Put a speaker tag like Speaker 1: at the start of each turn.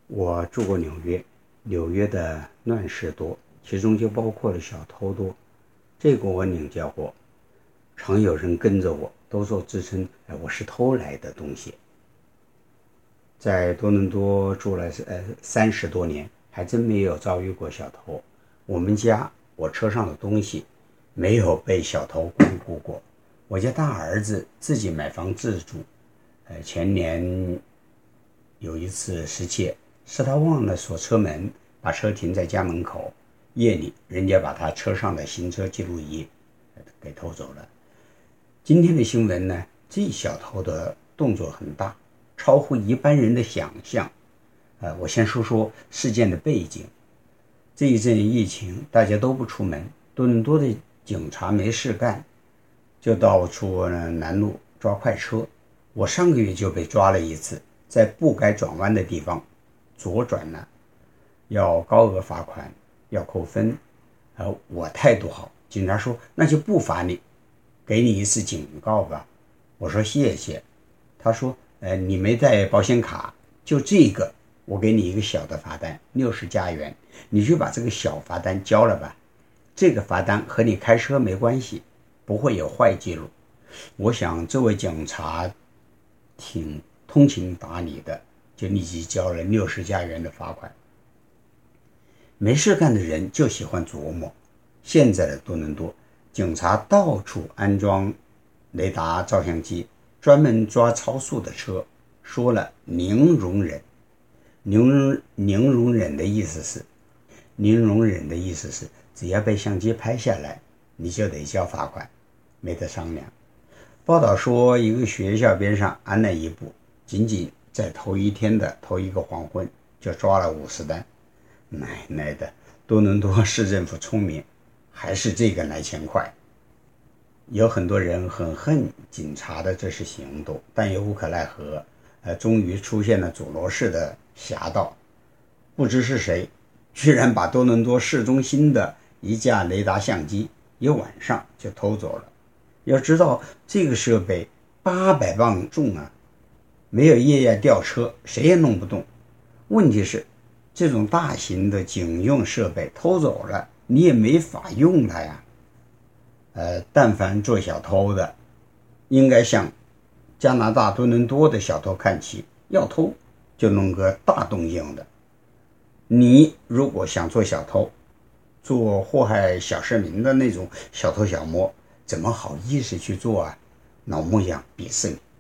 Speaker 1: 我住过纽约，纽约的乱世多，其中就包括了小偷多。这个我领教过，常有人跟着我，都说自称我是偷来的东西。在多伦多住了30多年，还真没有遭遇过小偷。我车上的东西没有被小偷光顾过。我家大儿子自己买房自住，前年有一次失窃，是他忘了锁车门，把车停在家门口，夜里人家把他车上的行车记录仪给偷走了。今天的新闻呢，这小偷的动作很大，超乎一般人的想象。我先说说事件的背景。这一阵疫情，大家都不出门，多伦多的警察没事干，就到处拦路抓快车。我上个月就被抓了一次，在不该转弯的地方左转了，要高额罚款，要扣分。我态度好，警察说那就不罚你，给你一次警告吧。我说谢谢。他说你没带保险卡，就这个我给你一个小的罚单，60加元，你就把这个小罚单交了吧。这个罚单和你开车没关系，不会有坏记录。我想这位警察挺通情达理的，就立即交了60加元的罚款。没事干的人就喜欢琢磨，现在的多伦多警察到处安装雷达照相机，专门抓超速的车，说了零容忍。零容忍的意思是只要被相机拍下来，你就得交罚款，没得商量。报道说一个学校边上安了一部，仅仅在头一天的头一个黄昏就抓了50单。奶奶的，多伦多市政府聪明，还是这个来钱快。有很多人很恨警察的这些行动，但又无可奈何。终于出现了佐罗市的侠盗，不知是谁居然把多伦多市中心的一架雷达相机一晚上就偷走了。要知道这个设备800磅重啊，没有液压吊车谁也弄不动。问题是这种大型的警用设备偷走了，你也没法用它呀。但凡做小偷的应该向加拿大多伦多的小偷看齐，要偷就弄个大动静的。你如果想做小偷，做祸害小市民的那种小偷小摸，怎么好意思去做啊？老木匠鄙视你。